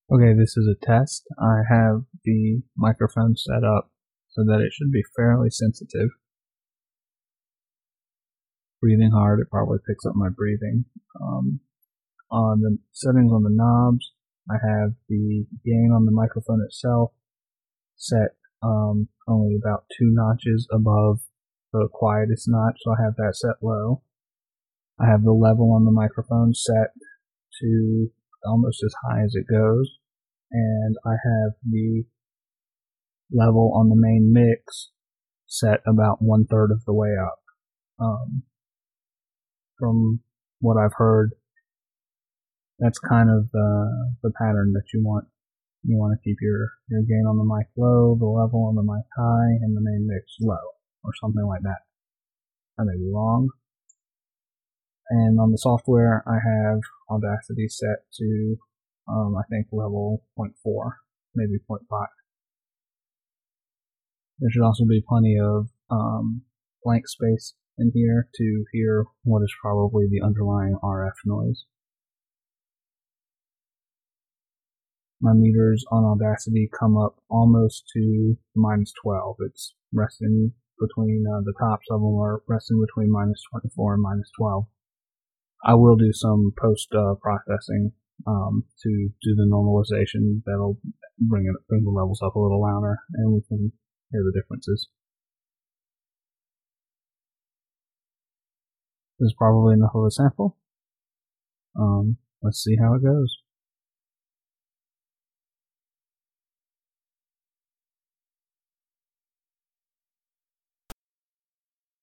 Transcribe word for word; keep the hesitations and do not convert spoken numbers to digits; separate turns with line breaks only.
Okay, this is a test. I have the microphone set up so that it should be fairly sensitive. Breathing hard, it probably picks up my breathing. Um, on the settings on the knobs, I have the gain on the microphone itself set um, only about two notches above the quietest notch, so I have that set low. I have the level on the microphone set to almost as high as it goes, and I have the level on the main mix set about one third of the way up. Um, from what I've heard, that's kind of the the pattern that you want. You want to keep your, your gain on the mic low, the level on the mic high, and the main mix low, or something like that. I may be wrong. And on the software, I have Audacity set to, um, I think, level zero point four, maybe zero point five. There should also be plenty of um, blank space in here to hear what is probably the underlying R F noise. My meters on Audacity come up almost to minus twelve. It's resting between, uh, the tops of them are resting between minus twenty-four and minus twelve. I will do some post uh, processing um, to do the normalization that'll bring it bring the levels up a little louder, and we can hear the differences. This is probably enough of a sample. Um, let's see how it goes.